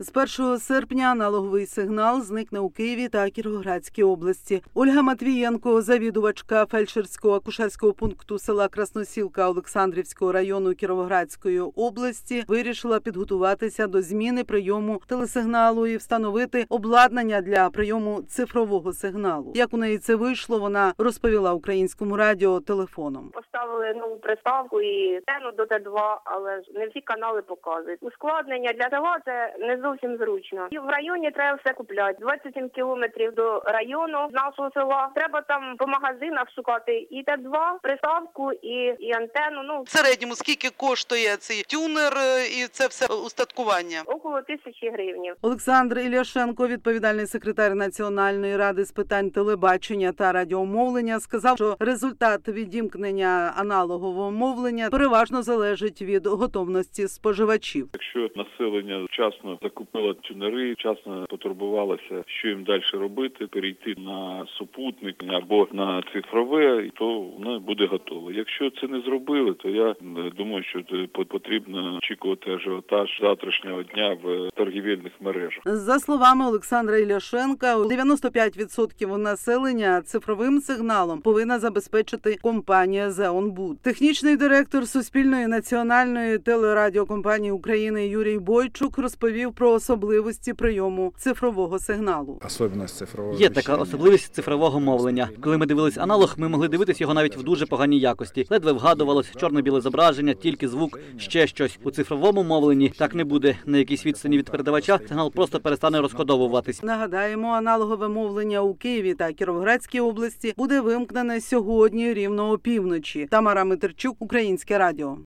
З 1 серпня аналоговий сигнал зникне у Києві та Кіровоградській області. Ольга Матвієнко, завідувачка фельдшерського акушерського пункту села Красносілка Олександрівського району Кіровоградської області, вирішила підготуватися до зміни прийому телесигналу і встановити обладнання для прийому цифрового сигналу. Як у неї це вийшло, вона розповіла Українському радіо телефоном. Поставили нову приставку і антенну до Т2, але не всі канали показують. Ускладнення для того це не зовсім зручно. І в районі треба все купляти. 27 кілометрів до району з нашого села. Треба там по магазинах шукати і Т2, приставку, і антенну. В середньому скільки коштує цей тюнер і це все устаткування? Около 1000 гривень. Олександр Ілляшенко, відповідальний секретар Національної ради з питань телебачення та радіомовлення, сказав, що результат відімкнення аналогового мовлення переважно залежить від готовності споживачів. Якщо населення вчасно закупило тюнери, вчасно потурбувалося, що їм далі робити, перейти на супутник або на цифрове, то воно буде готове. Якщо це не зробили, то я думаю, що потрібно очікувати ажіотаж завтрашнього дня в торгівельних мережах. За словами Олександра Ілляшенка, 95% населення цифровим сигналом повинна забезпечити компанія «Зеонбуд». Технічний директор Суспільної національної телерадіокомпанії України Юрій Бойчук розповів про особливості прийому цифрового сигналу. Є така особливість цифрового мовлення. Коли ми дивились аналог, ми могли дивитись його навіть в дуже поганій якості. Ледве вгадувалось, чорно-біле зображення, тільки звук, ще щось. У цифровому мовленні так не буде. На якійсь відстані від передавача сигнал просто перестане розкодовуватись. Нагадаємо, аналогове мовлення у Києві та Кіровоградській області буде вимкнене сьогодні рівно опівночі. Тамара Митерчук, Українське радіо.